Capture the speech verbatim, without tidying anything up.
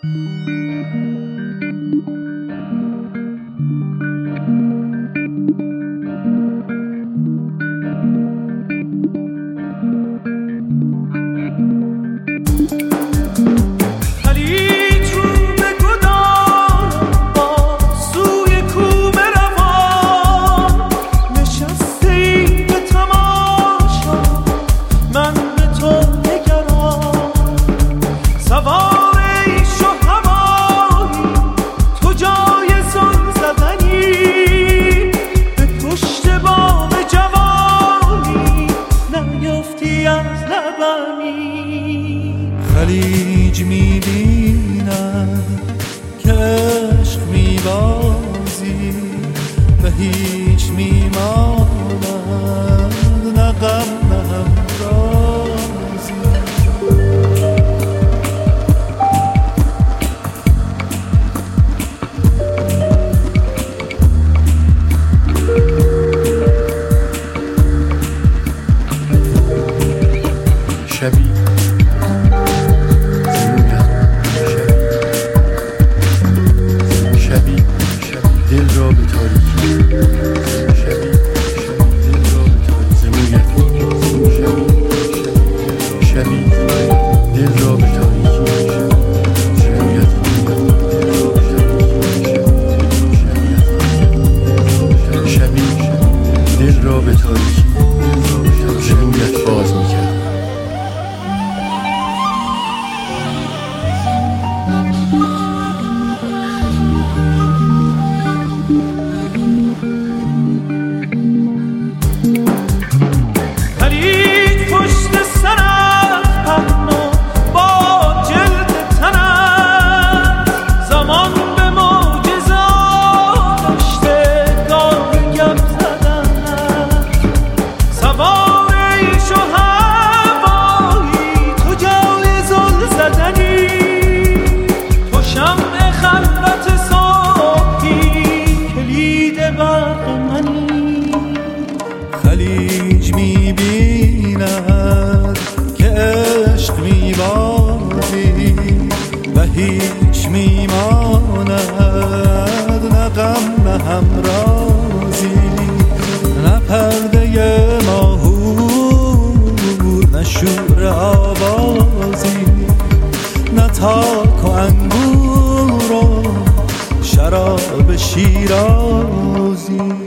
خلیج میبینم که عشق میبازی و هیچ میماند نه غم نه همرازی. شبی دل را به تاریکی شبی دل را به تاریکی زمویت شبی دل را به تاریکی زمویت شبی دل را به تاریکی زمویت باز میکرد. خلیج میبیند که عشق میبازی و هیچ میماند نه غم نه همرازی، نه پرده ماهور نه شور آوازی، نه تاک و انگور و شراب شیرازی.